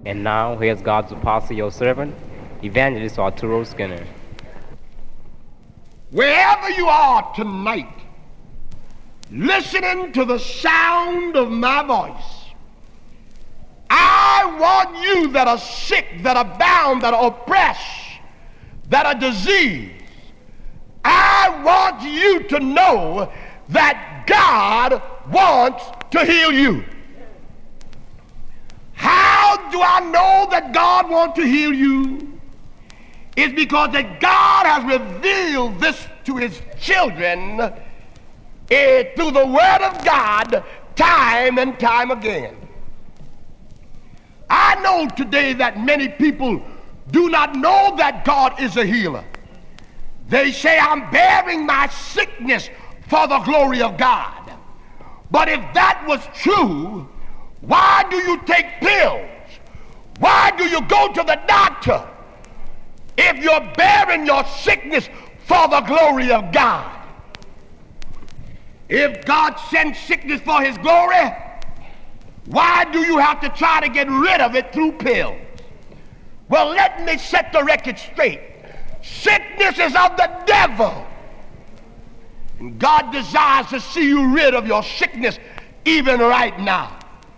And now, here's God's apostle, your servant, Evangelist Arturo Skinner. Wherever you are tonight, listening to the sound of my voice, I want you that are sick, that are bound, that are oppressed, that are diseased, I want you to know that God wants to heal you. How do I know that God wants to heal you? It's because that God has revealed this to his children through the word of God time and time again. I know today that many people do not know that God is a healer. They say, I'm bearing my sickness for the glory of God. But if that was true, why do you take pills? Why do you go to the doctor if you're bearing your sickness for the glory of God? If God sends sickness for his glory, why do you have to try to get rid of it through pills? Well, let me set the record straight. Sickness is of the devil. And God desires to see you rid of your sickness even right now.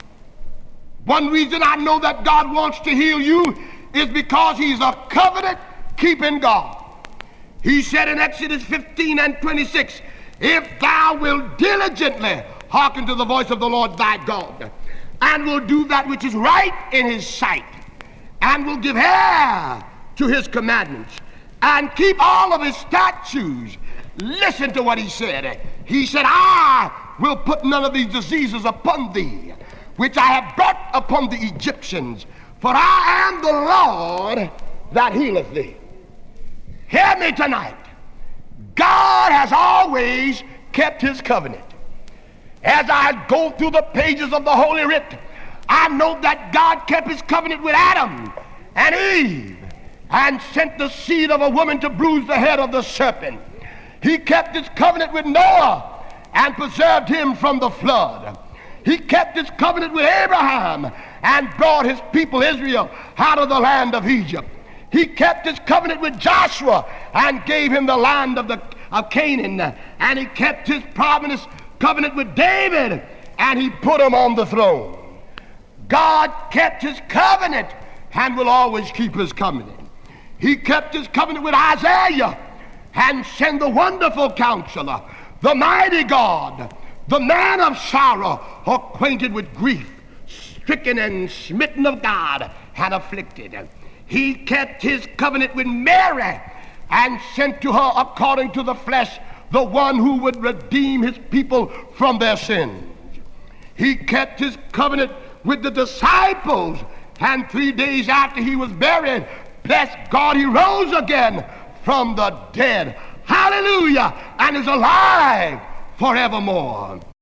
One reason I know that God wants to heal you is because he's a covenant-keeping God. He said in Exodus 15 and 26, if thou wilt diligently hearken to the voice of the Lord thy God, and will do that which is right in his sight, and will give heed to his commandments, and keep all of his statutes. Listen to what he said. He said, I will put none of these diseases upon thee, which I have brought upon the Egyptians, for I am the Lord that healeth thee. Hear me tonight. God has always kept his covenant. As I go through the pages of the Holy Writ, I know that God kept his covenant with Adam and Eve and sent the seed of a woman to bruise the head of the serpent. He kept his covenant with Noah and preserved him from the flood. He kept his covenant with Abraham and brought his people Israel out of the land of Egypt. He kept his covenant with Joshua and gave him the land of Canaan. And he kept his covenant with David, and he put him on the throne. God kept his covenant and will always keep his covenant. He kept his covenant with Isaiah and sent the wonderful counselor, the mighty God, the man of sorrow, acquainted with grief, stricken and smitten of God, and afflicted. He kept his covenant with Mary and sent to her according to the flesh the one who would redeem his people from their sins. He kept his covenant with the disciples, and 3 days after he was buried, bless God, he rose again from the dead. Hallelujah! And is alive forevermore.